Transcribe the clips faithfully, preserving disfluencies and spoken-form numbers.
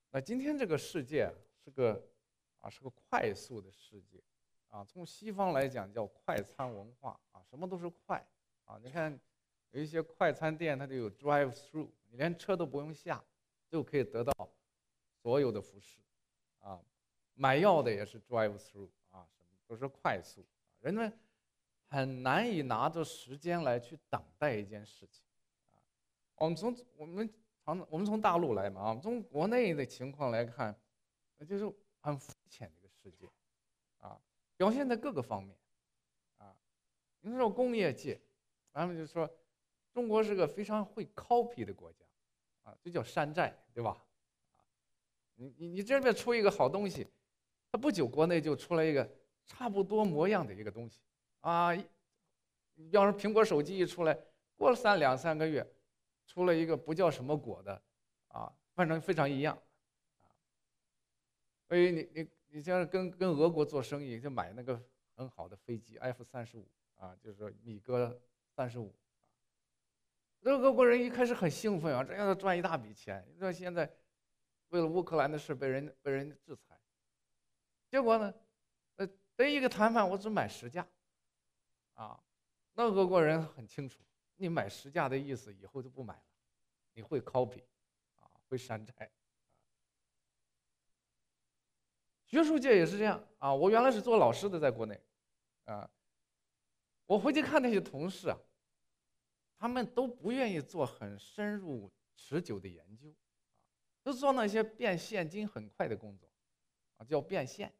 那今天这个世界是个啊是个快速的世界啊，从西方来讲叫快餐文化啊，什么都是快啊。你看有一些快餐店，它就有 drive through，你连车都不用下，就可以得到所有的服饰啊。买药的也是 drive through 啊，什么都是快速啊，人们很难以拿着时间来去等待一件事情啊。我们从我们常我们从大陆来嘛啊，从国内的情况来看，那就是很肤浅的一个世界啊，表现在各个方面啊。你说工业界，咱们就说中国是个非常会 copy 的国家啊，这叫山寨，对吧？啊，你你你这边出一个好东西，它不久国内就出来一个差不多模样的一个东西啊。要是苹果手机一出来，过了三两三个月，出了一个不叫什么果的啊，反正非常一样啊。所以你你你像跟跟俄国做生意，就买那个很好的飞机 F 三十五啊，就是说米格三十五。这俄国人一开始很兴奋啊，这样赚一大笔钱。你说现在为了乌克兰的事被人被人制裁，结果呢，呃，这一个谈判我只买十架啊。那俄国人很清楚，你买十架的意思以后就不买了，你会 copy 啊，会山寨。学术界也是这样啊，我原来是做老师的，在国内啊，我回去看那些同事啊，他们都不愿意做很深入持久的研究啊，都做那些变现金很快的工作啊，叫变现。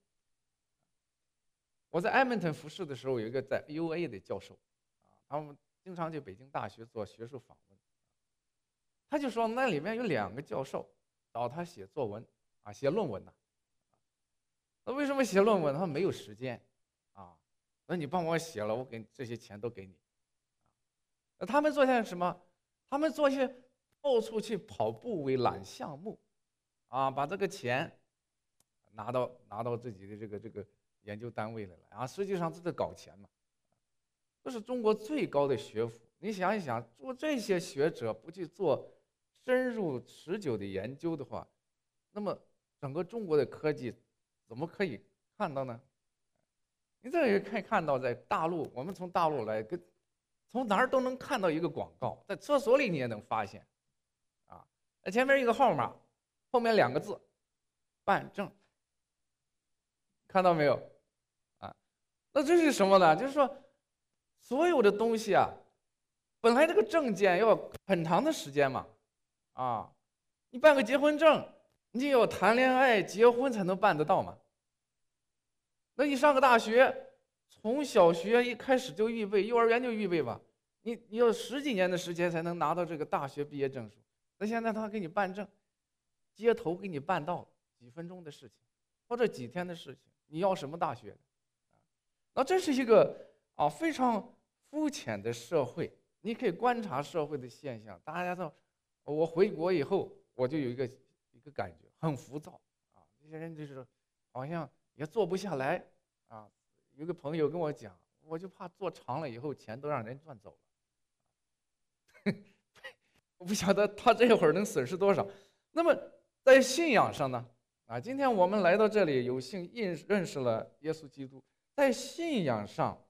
我在埃蒙顿服侍的时候，有一个在 U A 的教授啊，他们经常去北京大学做学术访问，他就说那里面有两个教授找他写作文啊，写论文呢。那为什么写论文？他没有时间啊。那你帮我写了，我给这些钱都给你。那他们做些什么？他们做一些到处去跑步为揽项目啊，把这个钱拿到拿到自己的这个这个研究单位来了啊，实际上是在搞钱嘛。这是中国最高的学府。你想一想，做这些学者不去做深入持久的研究的话，那么整个中国的科技怎么可以看到呢？你这也可以看到，在大陆，我们从大陆来，跟从哪儿都能看到一个广告，在厕所里你也能发现，啊，前面一个号码，后面两个字，办证，看到没有？啊，那这是什么呢？就是说，所有的东西啊，本来这个证件要很长的时间嘛，啊，你办个结婚证，你要谈恋爱、结婚才能办得到嘛。那你上个大学，从小学一开始就预备，幼儿园就预备吧，你你要十几年的时间才能拿到这个大学毕业证书。那现在他给你办证，街头给你办到几分钟的事情，或者几天的事情，你要什么大学？啊，那这是一个啊非常肤浅的社会。你可以观察社会的现象，大家都，我回国以后，我就有一个一个感觉，很浮躁啊，这些人就是好像也坐不下来啊。有个朋友跟我讲，我就怕坐长了以后钱都让人赚走了。我不晓得他这会儿能损失多少。那么在信仰上呢？啊，今天我们来到这里，有幸认认识了耶稣基督。在信仰上，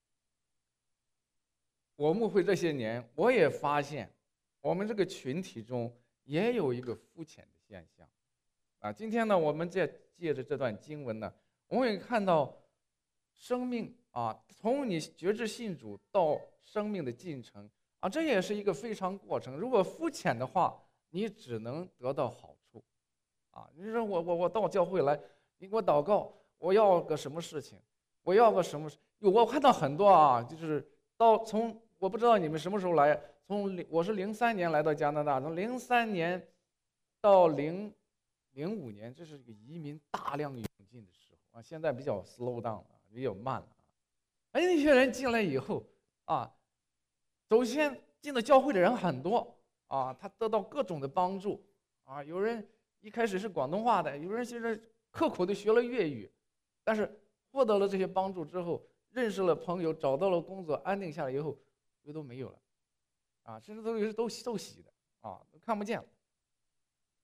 我牧会这些年，我也发现，我们这个群体中也有一个肤浅的现象。啊，今天呢，我们借借着这段经文呢，我们也看到生命啊，从你觉知信主到生命的进程啊，这也是一个非常过程。如果肤浅的话，你只能得到好处啊。你说我我我到教会来，你给我祷告，我要个什么事情，我要个什么事？我看到很多啊，就是到从我不知道你们什么时候来，从零我是零三年来到加拿大，从零三年到零零五年，这是一个移民大量涌进的时候啊。现在比较 slow down 了，比较慢了啊。哎，那些人进来以后啊，首先进了教会的人很多啊，他得到各种的帮助啊。有人一开始是广东话的，有人现在刻苦的学了粤语，但是获得了这些帮助之后，认识了朋友，找到了工作，安定下来以后，又都没有了啊，甚至都有都受洗的啊，都看不见了。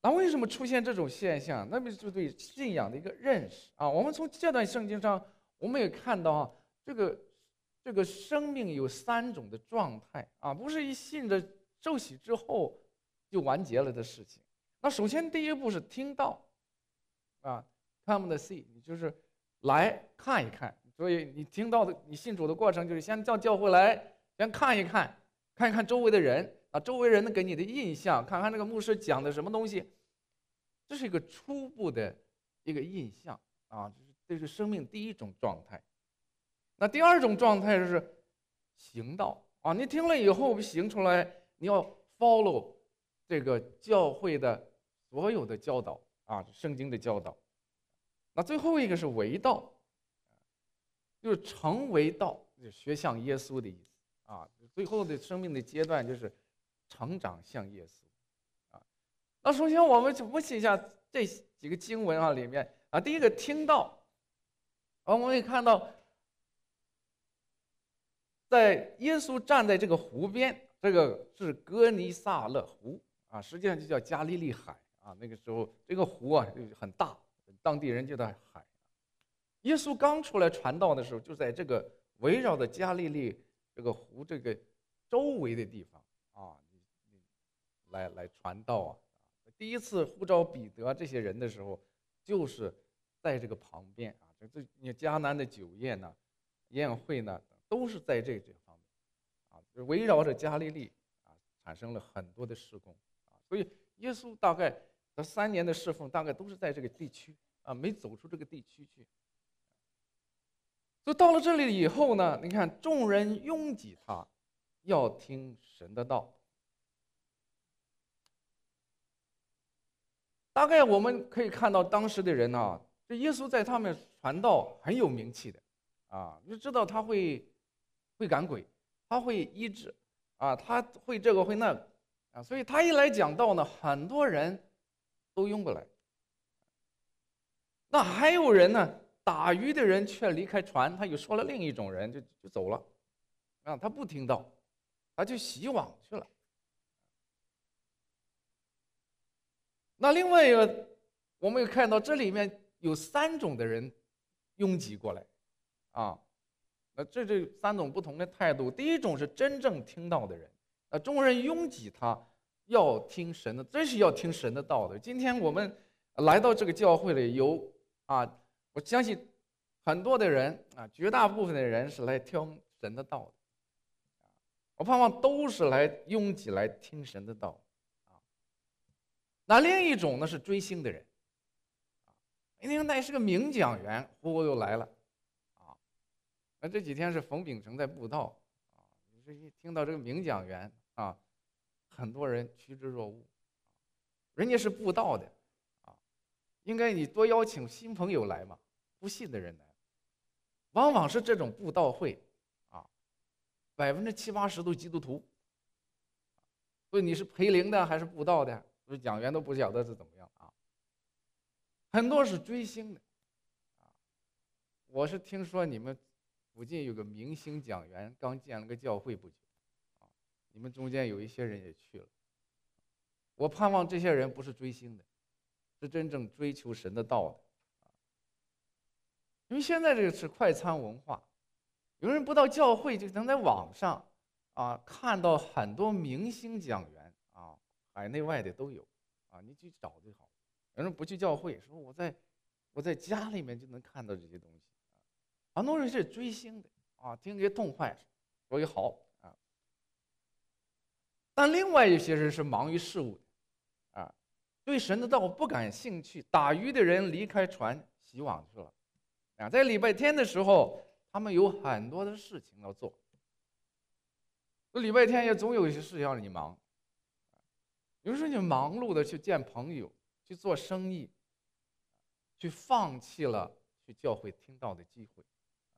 那为什么出现这种现象？那么就对信仰的一个认识啊。我们从这段圣经上，我们也看到啊，这个这个生命有三种的状态啊，不是一信着受洗之后就完结了的事情。那首先第一步是听到啊 ，come and see，你就是来看一看。所以你听到的，你信主的过程就是先到教会来，先看一看，看一看周围的人啊，周围人给你的印象，看看那个牧师讲的什么东西，这是一个初步的一个印象啊，就是这是生命第一种状态。那第二种状态是行道啊，你听了以后行出来，你要 follow 这个教会的所有的教导啊，圣经的教导。那最后一个是为道，就是成为道，就是学像耶稣的意思啊。最后的生命的阶段就是成长像耶稣啊。那首先我们就分析一下这几个经文啊里面啊，第一个听到，我们可以看到，在耶稣站在这个湖边，这个是哥尼撒勒湖啊，实际上就叫加利利海啊。那个时候这个湖啊很大，当地人叫它海。耶稣刚出来传道的时候，就在这个围绕着加利利这个湖这个周围的地方啊，来来传道啊。第一次呼召彼得这些人的时候，就是在这个旁边啊。这这你迦南的酒宴呢、宴会呢，都是在这这方面啊，就围绕着加利利啊，产生了很多的事工啊。所以耶稣大概他三年的侍奉，大概都是在这个地区啊，没走出这个地区去。所以到了这里以后呢，你看众人拥挤他，要听神的道。大概我们可以看到当时的人啊，这耶稣在他们传道很有名气的啊，就知道他会会赶鬼，他会医治啊，他会这个会那个啊，所以他一来讲道呢，很多人都拥过来。那还有人呢，打鱼的人却离开船，他又说了另一种人就就走了，啊，他不听道，他就洗网去了。那另外一个，我们也看到这里面有三种的人拥挤过来，啊，那这这三种不同的态度。第一种是真正听到的人，啊，众人拥挤他，要听神的，这是要听神的道的。今天我们来到这个教会里有啊，我相信很多的人啊，绝大部分的人是来听神的道的，我盼望都是来拥挤来听神的道。那另一种呢是追星的人，啊，你看那是个名讲员，呼又来了，啊，那这几天是冯秉成在布道，啊，这一听到这个名讲员啊，很多人趋之若鹜，人家是布道的，啊，应该你多邀请新朋友来嘛，不信的人来，往往是这种布道会，啊，百分之七八十都基督徒，所以你是培灵的还是布道的？讲员都不晓得是怎么样啊，很多是追星的，啊，我是听说你们附近有个明星讲员刚建了个教会不久，啊，你们中间有一些人也去了，我盼望这些人不是追星的，是真正追求神的道的，啊，因为现在这个是快餐文化，有人不到教会就能在网上啊看到很多明星讲员。海内外的都有，啊，你去找就好。有人不去教会，说我在我在家里面就能看到这些东西。很多人是追星的啊，听些痛快，所以好啊。但另外一些人是忙于事物的，啊，对神的道不感兴趣。打鱼的人离开船洗网去了，啊，在礼拜天的时候，他们有很多的事情要做。礼拜天也总有一些事要你忙。有时候你忙碌的去见朋友，去做生意，去放弃了去教会听到的机会。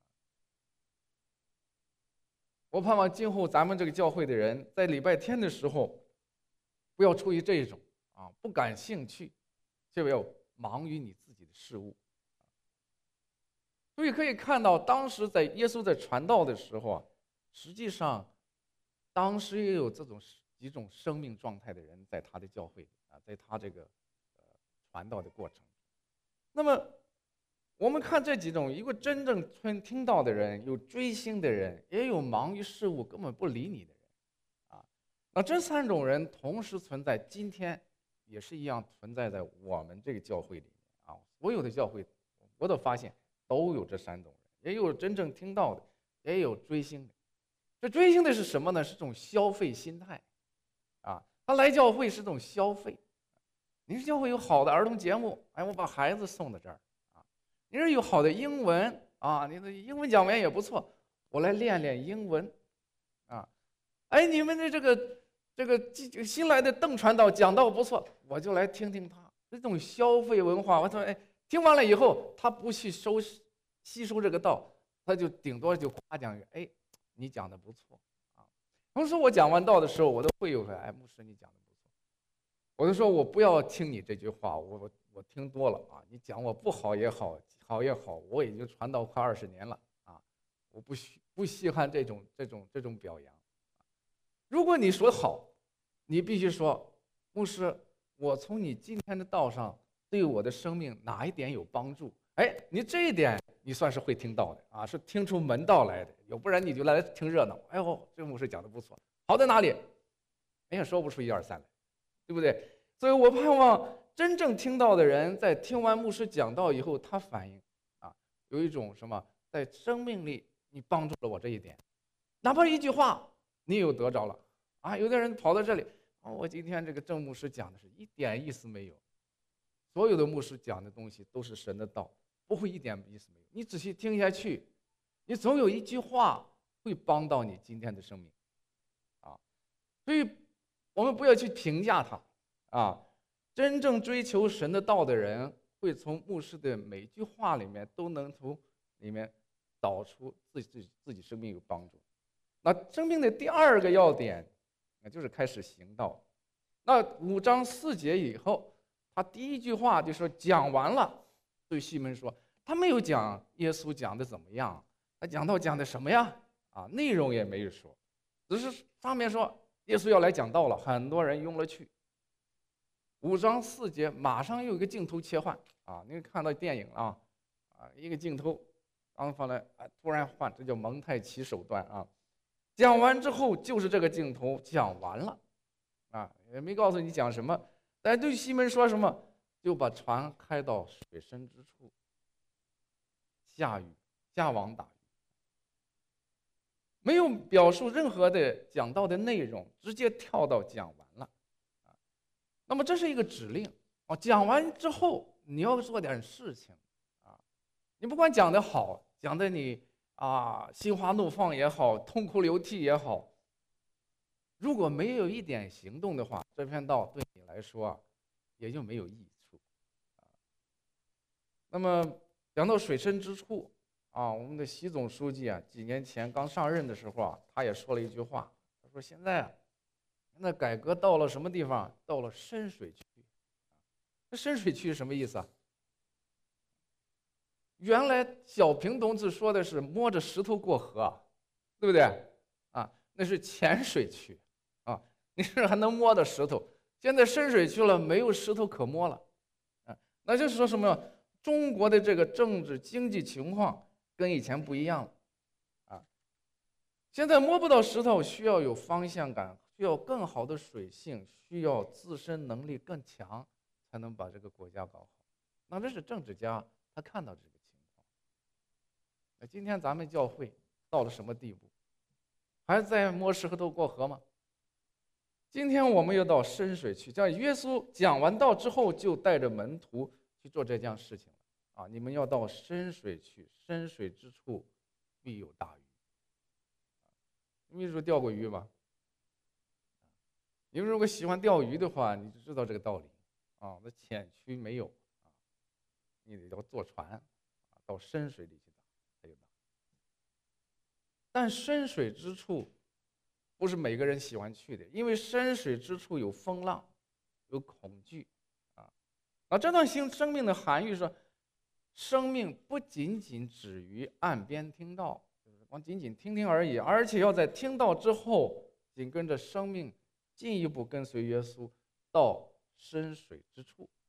我盼望今后咱们这个教会的人，在礼拜天的时候，不要出于这种啊不感兴趣，就要忙于你自己的事物。所以可以看到，当时在耶稣在传道的时候啊，实际上，当时也有这种几种生命状态的人在他的教会啊，在他这个传道的过程。那么我们看这几种，一个真正听听到的人，有追星的人，也有忙于事物根本不理你的人，啊，那这三种人同时存在，今天也是一样存在在我们这个教会里面啊。所有的教会，我都发现都有这三种人，也有真正听到的，也有追星的。这追星的是什么呢？是种消费心态，啊，他来教会是种消费。你是教会有好的儿童节目，哎，我把孩子送到这儿。你是有好的英文啊，你的英文讲员也不错，我来练练英文，啊，哎，你们的这个这个新来的邓传道讲道不错，我就来听听他。这种消费文化，我说哎，听完了以后，他不去收吸收这个道，他就顶多就夸奖于，哎，你讲的不错啊。同时我讲完道的时候，我的会友说，哎，牧师你讲的不错，我就说我不要听你这句话，我我听多了啊，你讲我不好也好。好也好，我已经传道快二十年了啊，我不稀不稀罕这种这种这种表扬。如果你说好，你必须说，牧师，我从你今天的道上对我的生命哪一点有帮助？哎，你这一点你算是会听到的啊，是听出门道来的，要不然你就来听热闹。哎呦，这牧师讲的不错，好在哪里？哎呀，说不出一二三来，对不对？所以我盼望真正听到的人，在听完牧师讲道以后，他反应啊，有一种什么，在生命里你帮助了我这一点，哪怕一句话你有得着了啊。有的人跑到这里，哦，我今天这个郑牧师讲的是一点意思没有，所有的牧师讲的东西都是神的道，不会一点意思没有。你仔细听下去，你总有一句话会帮到你今天的生命啊。所以我们不要去评价他啊。真正追求神的道的人，会从牧师的每句话里面都能从里面导出自己自己生命有帮助。那生命的第二个要点，那就是开始行道。那五章四节以后，他第一句话就说讲完了，对西门说，他没有讲耶稣讲的怎么样，他讲道讲的什么呀？啊，内容也没有说，只是上面说耶稣要来讲道了，很多人拥了去。五章四节马上又有一个镜头切换啊，你看到电影啊，啊，一个镜头刚放来，啊，突然换，这叫蒙太奇手段啊。讲完之后就是这个镜头讲完了，啊，也没告诉你讲什么，但对西门说什么，就把船开到水深之处，下雨，下网打鱼，没有表述任何的讲道的内容，直接跳到讲完了。那么这是一个指令啊，讲完之后你要做点事情啊，你不管讲得好，讲得你啊心花怒放也好，痛哭流涕也好，如果没有一点行动的话，这篇道对你来说啊也就没有益处啊。那么讲到水深之处啊，我们的习总书记啊，几年前刚上任的时候啊，他也说了一句话，他说现在啊。那改革到了什么地方？到了深水区。这深水区是什么意思啊？原来小平同志说的是摸着石头过河，对不对？啊，那是浅水区啊，你是还能摸到石头。现在深水区了，没有石头可摸了，啊，那就是说什么？中国的这个政治经济情况跟以前不一样了，啊，现在摸不到石头，需要有方向感。需要更好的水性，需要自身能力更强，才能把这个国家搞好。那这是政治家他看到这个情况。那今天咱们教会到了什么地步？还在摸石头过河吗？今天我们要到深水区，像耶稣讲完道之后，就带着门徒去做这件事情了啊！你们要到深水区，深水之处必有大鱼。你们说钓过鱼吗？你们如果喜欢钓鱼的话，你就知道这个道理啊。那浅区没有啊，你得要坐船啊，到深水里去打才有打。但深水之处不是每个人喜欢去的，因为深水之处有风浪，有恐惧啊。啊，这段生生命的含义是，生命不仅仅止于岸边听到，就是光仅仅听听而已，而且要在听到之后，紧跟着生命。进一步跟随耶稣到深水之处，啊，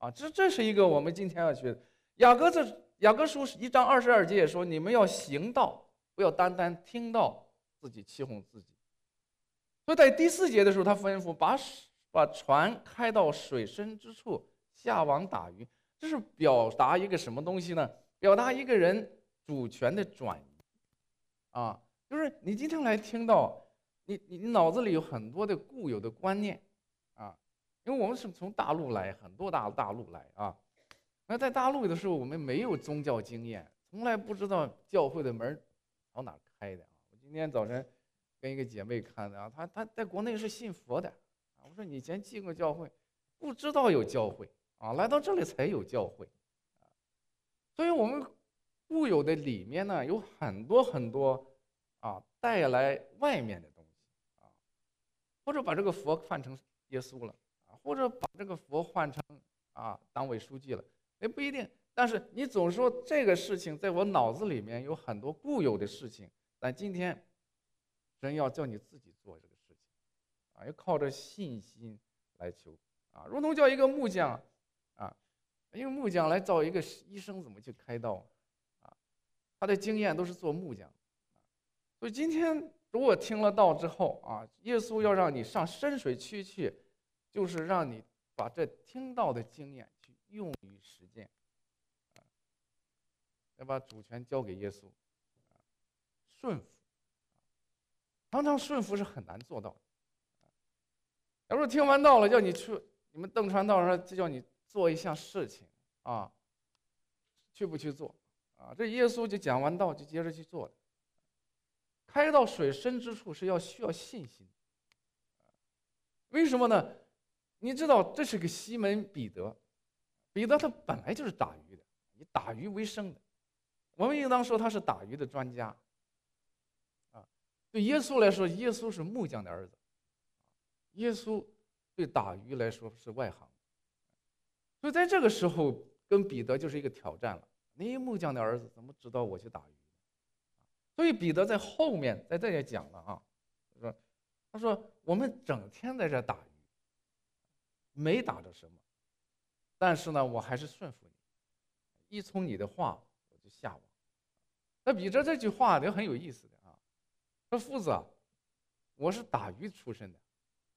啊，这这是一个我们今天要学的。雅各这雅各书一章二十二节也说，你们要行道，不要单单听到自己欺哄自己。所以在第四节的时候，他吩咐把把船开到水深之处，下网打鱼。这是表达一个什么东西呢？表达一个人主权的转移啊，就是你经常来听到，你你你脑子里有很多的固有的观念啊，因为我们是从大陆来，很多大大陆来啊。那在大陆的时候，我们没有宗教经验，从来不知道教会的门朝哪开的啊。我今天早晨跟一个姐妹看的啊，她她在国内是信佛的啊。我说你以前进过教会，不知道有教会啊，来到这里才有教会啊。所以我们固有的里面呢，有很多很多啊带来外面的东西啊，或者把这个佛换成耶稣了啊，或者把这个佛换成啊党委书记了。也不一定，但是你总说这个事情在我脑子里面有很多固有的事情，但今天神要叫你自己做这个事情啊，要靠着信心来求啊，如同叫一个木匠啊，一个木匠来找一个医生怎么去开刀啊，他的经验都是做木匠，所以今天如果听了道之后啊，耶稣要让你上深水区去，就是让你把这听到的经验用于实践，啊，要把主权交给耶稣，啊，顺服，常常顺服是很难做到的。假如听完道了，叫你去，你们邓传道说，就叫你做一项事情啊，去不去做啊？这耶稣就讲完道就接着去做的。开到水深之处是要需要信心，为什么呢？你知道这是个西门彼得。彼得他本来就是打鱼的，以打鱼为生的，我们应当说他是打鱼的专家。啊，对耶稣来说，耶稣是木匠的儿子，耶稣对打鱼来说是外行，所以在这个时候跟彼得就是一个挑战了。你木匠的儿子怎么知道我去打鱼？所以彼得在后面在这也讲了啊，他说他说我们整天在这打鱼，没打着什么。但是呢，我还是顺服你，依从你的话，我就下网。那彼得这句话也很有意思的啊，说夫子啊，我是打鱼出身的，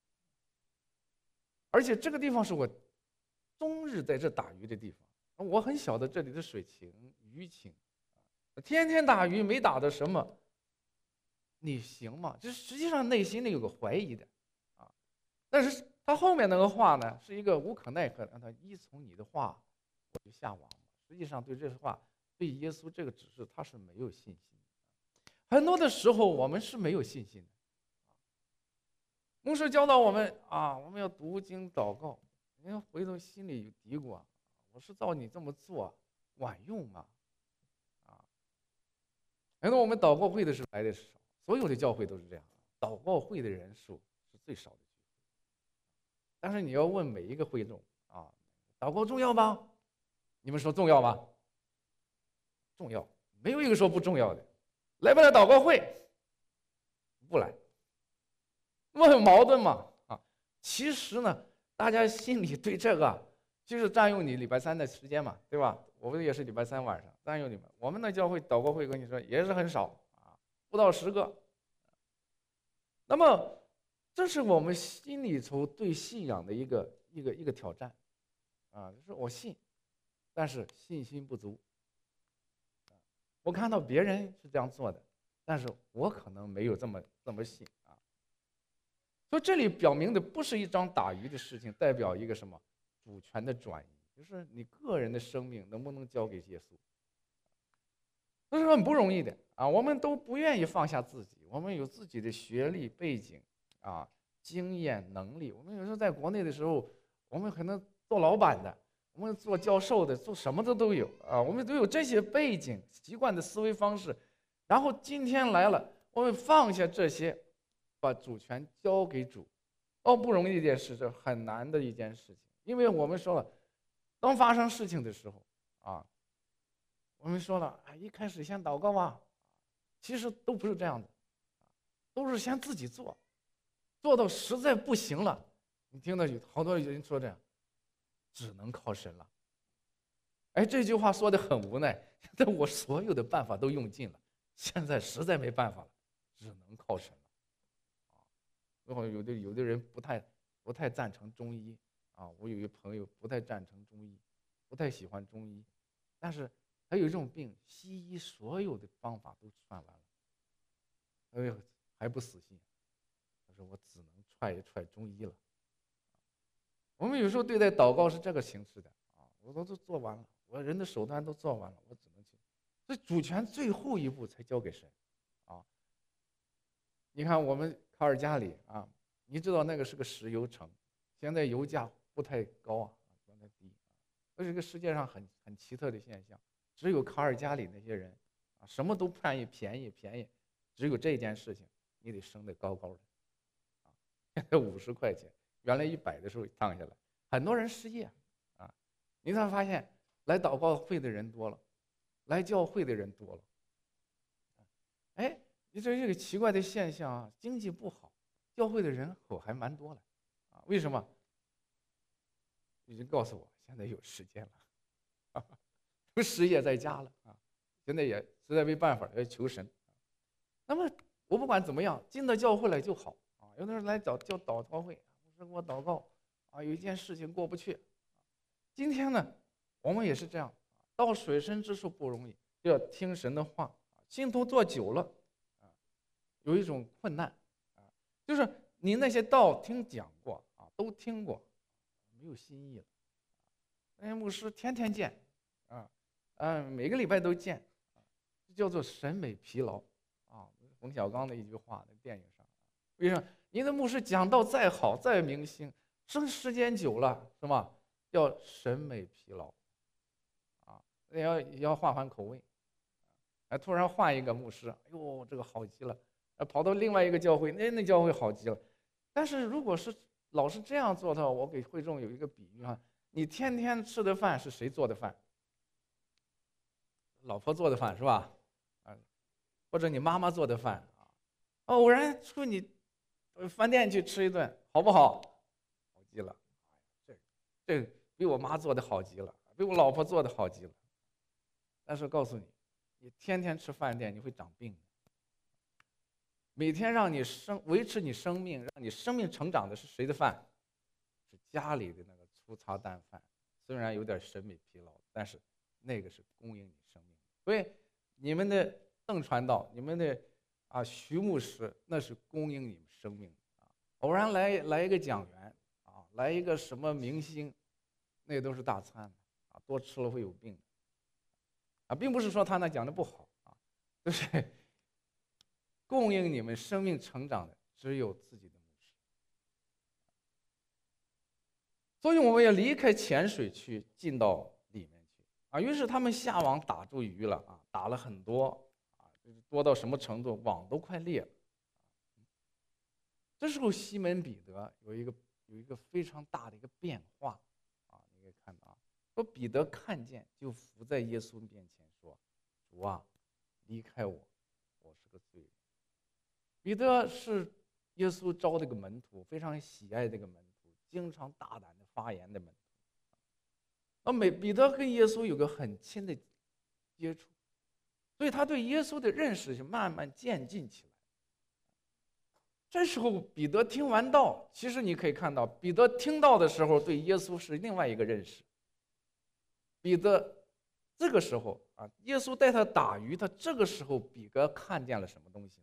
而且这个地方是我终日在这打鱼的地方，我很晓得这里的水情鱼情，天天打鱼没打到什么，你行吗？这实际上内心里有个怀疑的啊，但是。他后面那个话呢，是一个无可奈何，让他依从你的话，我就下网。实际上对这话，对耶稣这个指示，他是没有信心的。很多的时候，我们是没有信心的。牧师教导我们啊，我们要读经祷告。你要回头心里有嘀咕啊，我是照你这么做，管用吗？啊，很多我们祷告会的时候来的少，所有的教会都是这样，祷告会的人数是最少的。但是你要问每一个会众啊，祷告重要吗？你们说重要吗？重要，没有一个说不重要的。来不来祷告会？不来，那么很矛盾嘛啊！其实呢，大家心里对这个就是占用你礼拜三的时间嘛，对吧？我们也是礼拜三晚上占用你们。我们的教会祷告会跟你说也是很少啊，不到十个。那么。这是我们心里头对信仰的一个一个一个挑战，啊，就是我信，但是信心不足。我看到别人是这样做的，但是我可能没有这么这么信啊。所以这里表明的不是一张打鱼的事情，代表一个什么主权的转移，就是你个人的生命能不能交给耶稣，这是很不容易的啊。我们都不愿意放下自己，我们有自己的学历背景。啊，经验能力，我们有时候在国内的时候，我们可能做老板的，我们做教授的，做什么的都有啊，我们都有这些背景、习惯的思维方式。然后今天来了，我们放下这些，把主权交给主，哦，不容易一件事，这很难的一件事情。因为我们说了，当发生事情的时候啊，我们说了，啊，一开始先祷告啊，其实都不是这样的，都是先自己做。做到实在不行了，你听到有好多人说这样， 只能靠神了。哎，这句话说的很无奈，但我所有的办法都用尽了，现在实在没办法了，只能靠神了。然后有的有的人不太不太赞成中医啊，我有一个朋友不太赞成中医，不太喜欢中医，但是他有一种病，西医所有的方法都算完了，哎呦还不死心，他说我只能踹一踹中医了。我们有时候对待祷告是这个形式的啊，我都都做完了，我人的手段都做完了，我只能去，所以主权最后一步才交给神啊。你看我们卡尔加里啊，你知道那个是个石油城，现在油价不太高啊，不太低，这是个世界上很很奇特的现象。只有卡尔加里那些人啊，什么都便宜便宜便宜，只有这件事情你得升得高高的啊。现在五十块钱，原来一百的时候降下来，很多人失业啊。你才发现来祷告会的人多了，来教会的人多了，哎。你这是个奇怪的现象啊！经济不好，教会的人口还蛮多的，啊，为什么？已经告诉我，现在有时间了，不失业在家了啊！现在也实在没办法，要求神。那么我不管怎么样，进到教会来就好啊！有的人来找叫祷告会，我说我祷告啊，有一件事情过不去。今天呢，我们也是这样，到水深之处不容易，就要听神的话。信徒做久了。有一种困难啊，就是你那些道听讲过啊，都听过，没有新意了。那些牧师天天见，啊，嗯，每个礼拜都见，这叫做审美疲劳啊。冯小刚的一句话，那电影上，为什么？你的牧师讲道再好再明星，生时间久了是吧？叫审美疲劳啊，要要换换口味。哎，突然换一个牧师，哎呦，这个好极了。跑到另外一个教会，那那教会好极了。但是如果是老是这样做的话，我给会众有一个比喻哈，你天天吃的饭是谁做的饭？老婆做的饭是吧？啊，或者你妈妈做的饭啊？偶然出你饭店去吃一顿，好不好？好极了，这这比我妈做的好极了，比我老婆做的好极了。但是告诉你，你天天吃饭店，你会长病的。每天让你生维持你生命，让你生命成长的是谁的饭？是家里的那个粗茶淡饭，虽然有点审美疲劳，但是那个是供应你生命。所以你们的邓传道，你们的啊徐牧师，那是供应你们生命啊。偶然来来一个讲员啊，来一个什么明星，那都是大餐啊，多吃了会有病啊，并不是说他那讲的不好啊，就是。供应你们生命成长的只有自己的牧师，所以我们要离开浅水区，进到里面去啊。于是他们下网打住鱼了啊，打了很多啊，多到什么程度，网都快裂了。这时候西门彼得有一个有一个非常大的一个变化啊，你可以看到啊，说彼得看见就伏在耶稣面前说：“主啊，离开我，我是个罪人。”彼得是耶稣招的一个门徒，非常喜爱这个门徒，经常大胆的发言的门徒。而每彼得跟耶稣有个很亲的接触，所以他对耶稣的认识就慢慢渐进起来。这时候彼得听完道，其实你可以看到，彼得听到的时候对耶稣是另外一个认识。彼得这个时候啊，耶稣带他打鱼，他这个时候彼得看见了什么东西呢？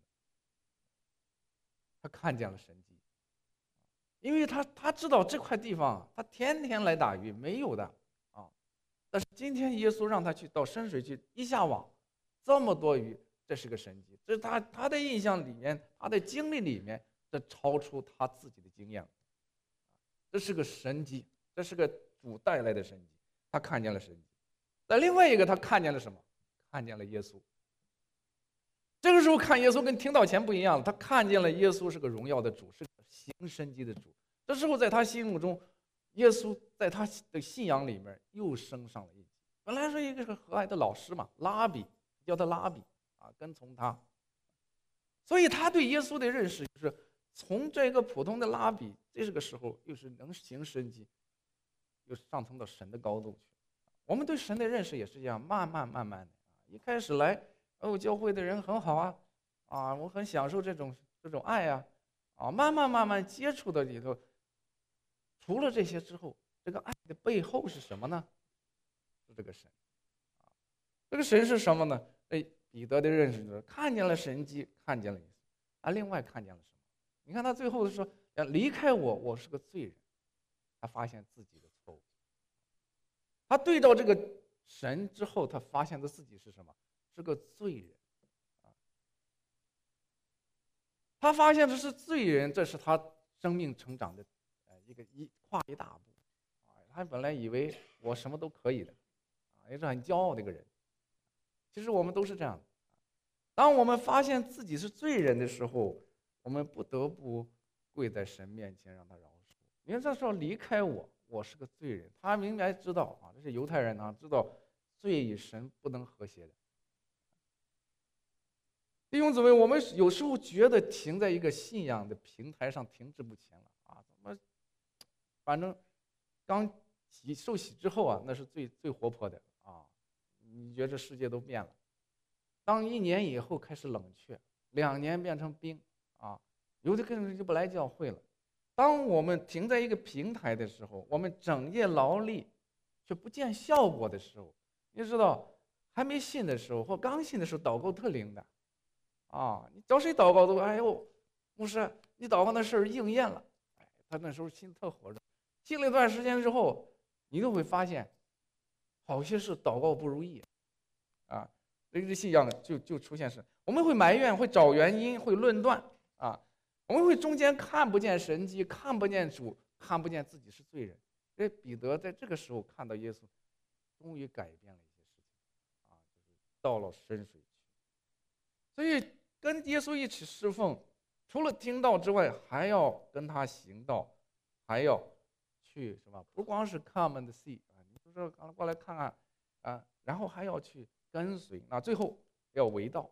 他看见了神迹，因为他他知道这块地方他天天来打鱼没有的啊，但是今天耶稣让他去到深水区，一下网这么多鱼，这是个神迹，这是他他的印象里面，他的经历里面，这超出他自己的经验，这是个神迹，这是个主带来的神迹，他看见了神迹。但另外一个他看见了什么？看见了耶稣。这个时候看耶稣跟听到前不一样了，他看见了耶稣是个荣耀的主，是个行神迹的主。这时候在他心目中，耶稣在他的信仰里面又升上了一级。本来是一个和蔼的老师嘛，拉比，叫他拉比啊，跟从他。所以他对耶稣的认识就是从这个普通的拉比，这个时候又是能行神迹， 又上升到神的高度去。我们对神的认识也是这样，慢慢慢慢的啊，一开始来，哦，教会的人很好啊，啊，我很享受这种这种爱啊，啊，慢慢慢慢接触的里头，除了这些之后，这个爱的背后是什么呢？是这个神。啊，这个神是什么呢？哎，彼得的认识就是看见了神迹，看见了耶稣，啊，另外看见了什么？你看他最后说，呃离开我，我是个罪人。他发现自己的错误，他对照这个神之后，他发现他自己是什么？是个罪人。啊，他发现的是罪人，这是他生命成长的呃一个一跨一大步。啊，他本来以为我什么都可以的，啊，也是很骄傲的一个人。其实我们都是这样的。当我们发现自己是罪人的时候，我们不得不跪在神面前让他饶恕。因为这时候离开我，我是个罪人。他明白知道啊，这是犹太人啊，知道罪与神不能和谐的。弟兄姊妹，我们有时候觉得停在一个信仰的平台上停滞不前了啊，怎么，反正刚洗受洗之后啊，那是最最活泼的啊，你觉得这世界都变了。当一年以后开始冷却，两年变成冰啊，有的根本就不来教会了。当我们停在一个平台的时候，我们整夜劳力却不见效果的时候，你知道，还没信的时候或刚信的时候，祷告特灵的，啊，你找谁祷告都，哎呦，牧师，你祷告那事儿应验了，哎，他那时候心特火热。信了一段时间之后，你都会发现，好些事祷告不如意，啊，这个信仰就就出现是，我们会埋怨，会找原因，会论断，啊。我们会中间看不见神迹，看不见主，看不见自己是罪人。这彼得在这个时候看到耶稣，终于改变了一些事情，啊，就是到了深水区。所以跟耶稣一起侍奉，除了听道之外，还要跟他行道，还要去什么？不光是 come and see 啊，你不是过来看看啊，然后还要去跟随，那最后要为道。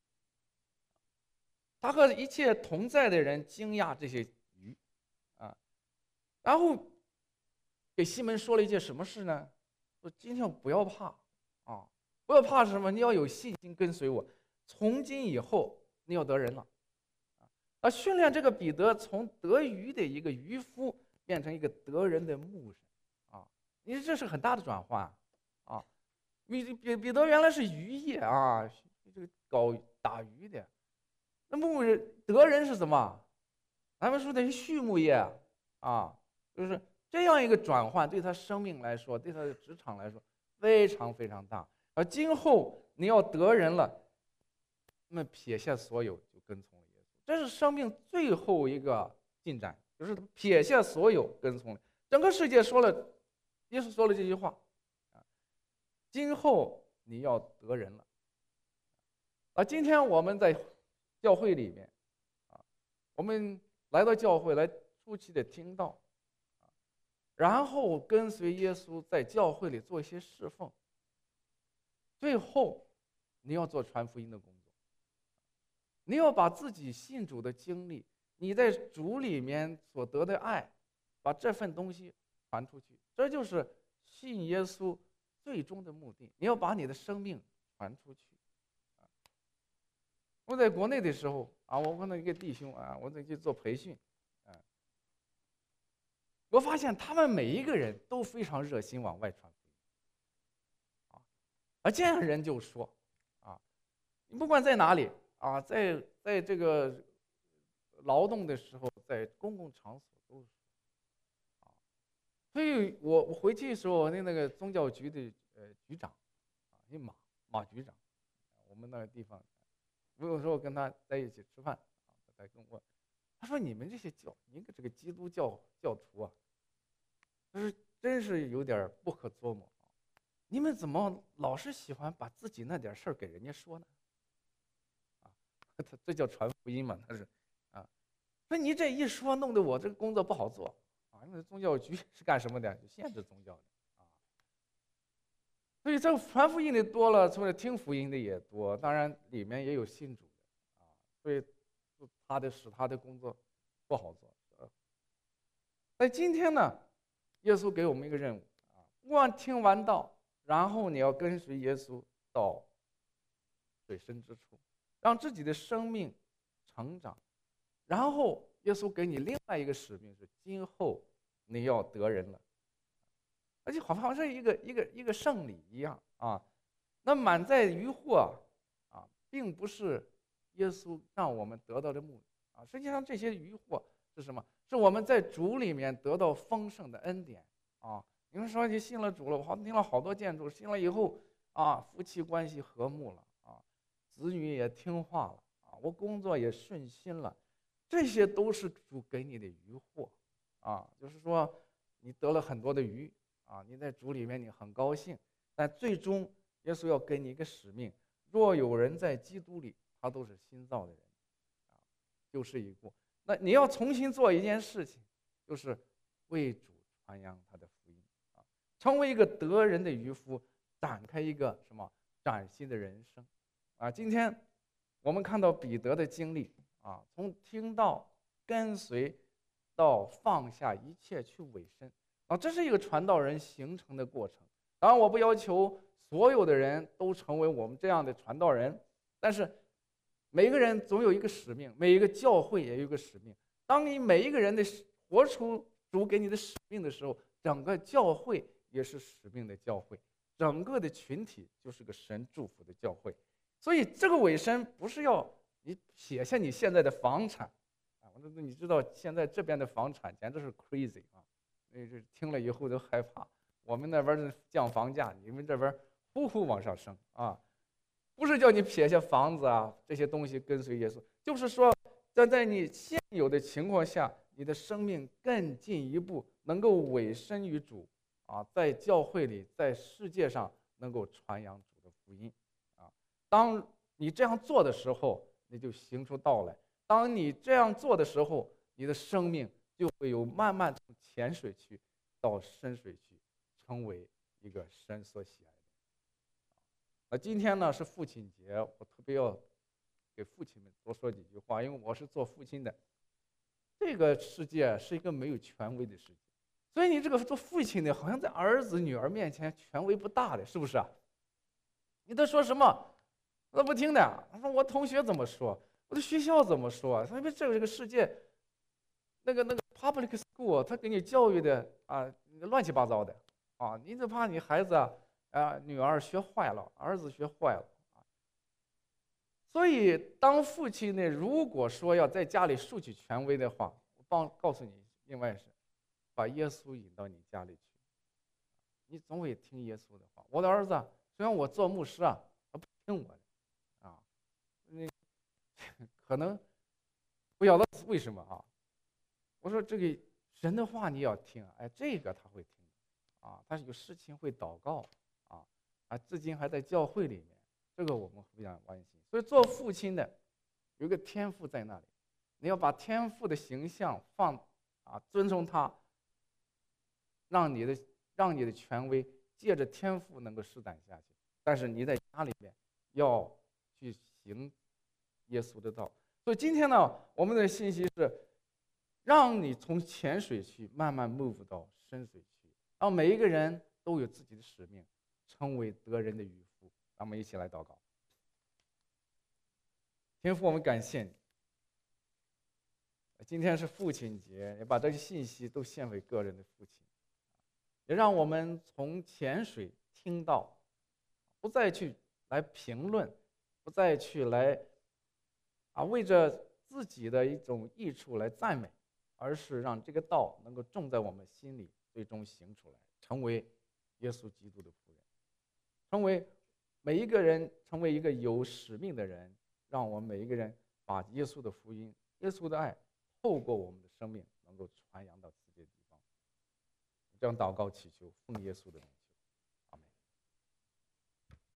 他和一切同在的人惊讶这些鱼，啊，然后给西门说了一件什么事呢？说今天不要怕，啊，不要怕是什么？你要有信心跟随我，从今以后你要得人了，啊，训练这个彼得从得鱼的一个渔夫变成一个得人的牧人，啊，你说这是很大的转换，啊，彼彼彼得原来是渔业啊，这个搞打鱼的。那牧人得人是什么？咱们说的是畜牧业啊，就是这样一个转换，对他生命来说，对他的职场来说，非常非常大。而今后你要得人了，那么撇下所有就跟从了耶稣，这是生命最后一个进展，就是撇下所有跟从了。整个世界说了，耶稣说了这句话啊，今后你要得人了。啊，今天我们在教会里面，啊，我们来到教会来初期的听道，啊，然后跟随耶稣在教会里做一些侍奉，最后你要做传福音的工作，你要把自己信主的经历，你在主里面所得的爱，把这份东西传出去，这就是信耶稣最终的目的。你要把你的生命传出去。我在国内的时候啊，我碰到一个弟兄啊，我在去做培训，啊，我发现他们每一个人都非常热心往外传福音，啊，而这样人就说，啊，你不管在哪里啊，在在这个劳动的时候，在公共场所都是，啊，所以我我回去的时候，那那个宗教局的呃局长，啊，那马马局长，我们那个地方。我有时候跟他在一起吃饭，啊，他跟我，他说：“你们这些教，你这个基督教教徒啊，就是真是有点不可琢磨啊！你们怎么老是喜欢把自己那点事儿给人家说呢？啊，他这叫传福音嘛？他是，啊，那你这一说，弄得我这个工作不好做啊！因为宗教局是干什么的？就限制宗教的。”所以这传福音的多了，除了听福音的也多，当然里面也有信主的，啊，所以他的使他的工作不好做。在今天呢， 耶稣给我们一个任务啊，不光听完道，然后你要跟随耶稣到水深之处，让自己的生命成长。然后耶稣给你另外一个使命是，今后你要得人了，而且好像是一个一个一个圣礼一样啊。那满载渔获啊，并不是耶稣让我们得到的目的啊。实际上这些渔获是什么？是我们在主里面得到丰盛的恩典啊。你们说你信了主了，我好听了好多建筑，信了以后啊，夫妻关系和睦了啊，子女也听话了啊，我工作也顺心了，这些都是主给你的渔获啊。就是说你得了很多的鱼啊，你在主里面你很高兴，但最终耶稣要给你一个使命：若有人在基督里，他都是新造的人啊，旧事已过。那你要重新做一件事情，就是为主传扬他的福音啊，成为一个得人的渔夫，展开一个什么崭新的人生啊。今天我们看到彼得的经历啊，从听到跟随到放下一切去委身啊，这是一个传道人形成的过程。当然，我不要求所有的人都成为我们这样的传道人，但是每个人总有一个使命，每一个教会也有一个使命。当你每一个人的活出主给你的使命的时候，整个教会也是使命的教会，整个的群体就是个神祝福的教会。所以这个委身不是要你写下你现在的房产啊，你知道现在这边的房产简直是 crazy 啊，那是听了以后都害怕。我们那边降房价，你们这边呼呼往上升啊。不是叫你撇下房子啊这些东西跟随耶稣，就是说在在你现有的情况下，你的生命更进一步能够委身于主啊，在教会里，在世界上能够传扬主的福音啊。当你这样做的时候，你就行出道来；当你这样做的时候，你的生命就会有慢慢从浅水区到深水区，成为一个神所喜爱的。那今天呢是父亲节，我特别要给父亲们多说几句话，因为我是做父亲的。这个世界是一个没有权威的世界，所以你这个做父亲的，好像在儿子女儿面前权威不大的，是不是啊？你在说什么，他不听的。他说我同学怎么说，我的学校怎么说？因为这个这个世界，那个那个 public school， 他给你教育的啊乱七八糟的啊，你就怕你孩子啊。啊，女儿学坏了，儿子学坏了啊。所以，当父亲呢，如果说要在家里树起权威的话，我帮告诉你，另外是把耶稣引到你家里去，你总会听耶稣的话。我的儿子虽然我做牧师啊，他不听我的啊，那可能不晓得为什么啊。我说这个神的话你要听，哎，这个他会听啊，他有事情会祷告。啊，至今还在教会里面，这个我们非常关心。所以做父亲的有一个天赋在那里，你要把天赋的形象放啊，尊重他，让你的让你的权威借着天赋能够施展下去。但是你在家里面要去行耶稣的道。所以今天呢，我们的信息是让你从浅水区慢慢 move 到深水区，让每一个人都有自己的使命。成为得人的渔夫，让我们一起来祷告。天父，我们感谢你。今天是父亲节，也把这些信息都献给个人的父亲，也让我们从浅水听到，不再去来评论，不再去来啊为着自己的一种益处来赞美，而是让这个道能够种在我们心里，最终行出来，成为耶稣基督的仆人。成为每一个人成为一个有使命的人，让我们每一个人把耶稣的福音、耶稣的爱透过我们的生命能够传扬到世界地方。这样祷告祈求，奉耶稣的名。